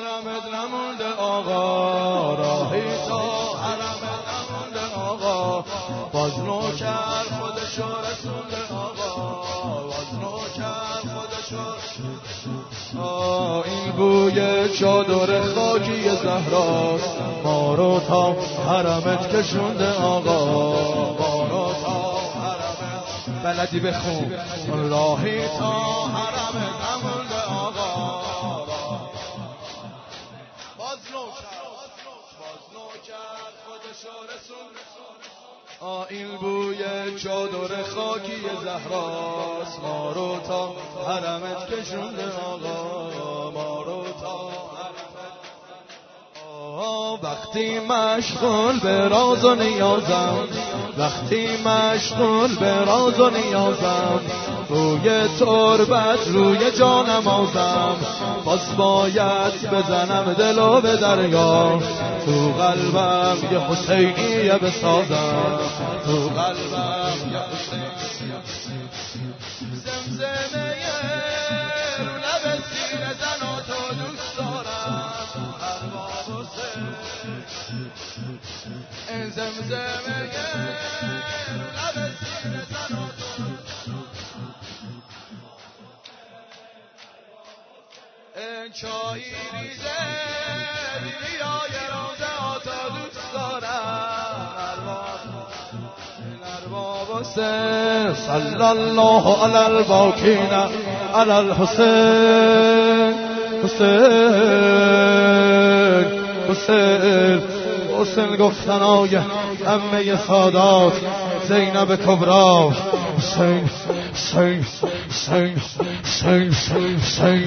حرمت نمونده آقا، راهی تا حرمت نمونده آقا، باز نوکر خودشو رسونده آقا، باز نوکر خودشو. این بوی چادر خاکی زهراست، ما رو تا حرمت کشونده آقا، ما رو تا حرمت. بلدی بخون راهی تا حرمت نمونده آقا، باز نوکر خودشو رسونده. این بوی چادر خاکی زهراست، ما رو تا حرمت کشونده آقا، ما رو تا حرمت. وقتی مشغول به راز و نیازم، وقتی مشغول به راز و نیازم، روی تربت روی جانمازم، باز باید بزنم دلو به دریا، تو قلبم یه حسینیه بسازم، تو قلبم یه حسینیه. زمزمه رو لب سینه زن و تو دوست دارم، ارباب حسین. زمزمه رو لب سینه زن و تو. چایی ریزه بیای روزه آتا دوست دارم، ارباب حسین. صلی الله علی الباکین علی الحسین، حسین حسین حسین. گفتنای عمه سادات زینب کبرا، حسین حسین حسین حسین حسین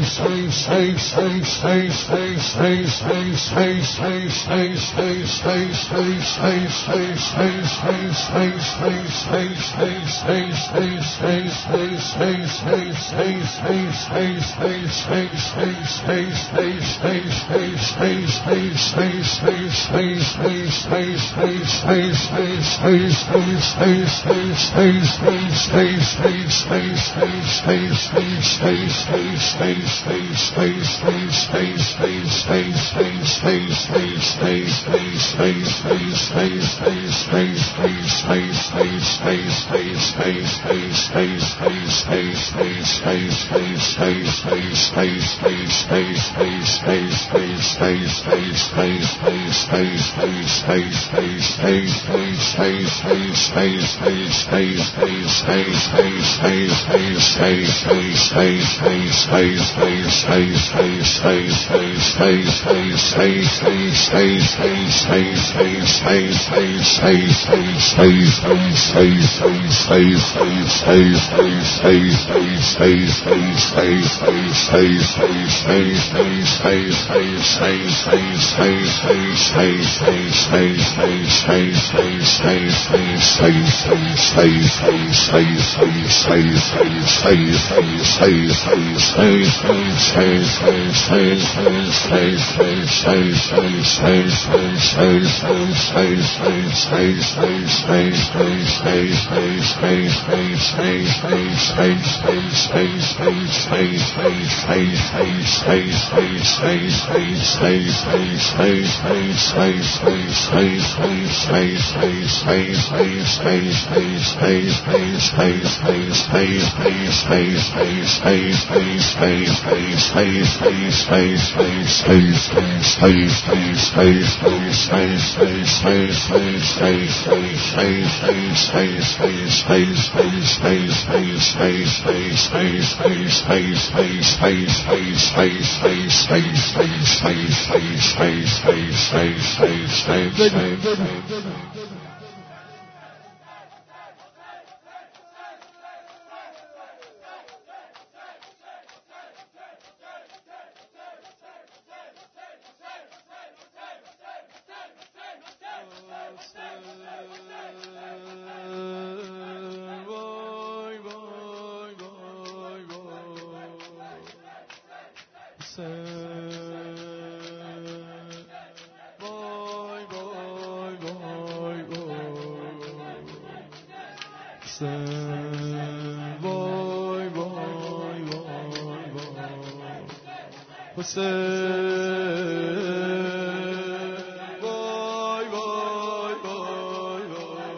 حسین وای وای وای وای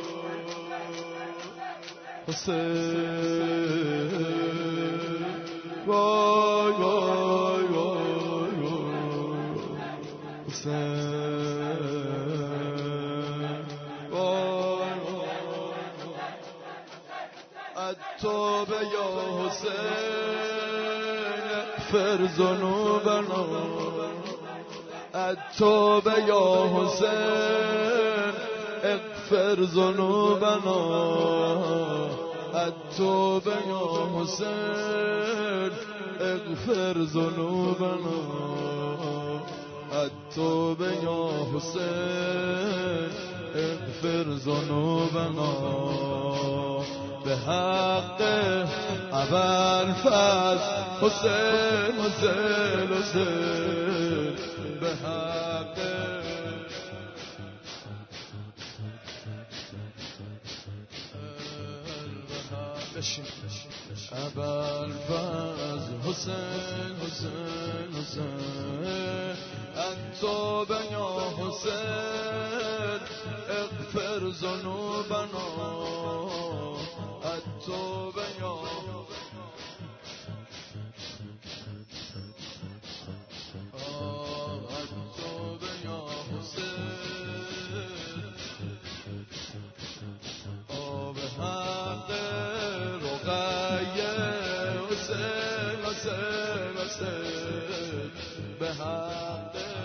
حسین وای وای وای حسین وای التوبه یا حسین اغفر ذنوبنا التوبه یا حسین اغفر ذنوبنا التوبه یا حسین اغفر ذنوبنا التوبه یا حسین اغفر ذنوبنا به حق ابوالفضل حسین حسین حسین به حق ابوالفضل حسین حسین حسین التوبه یا حسین اغفر ذنوبنا التوبه یا التوبه یا حسین به حق رقیه حسین حسین حسین به حق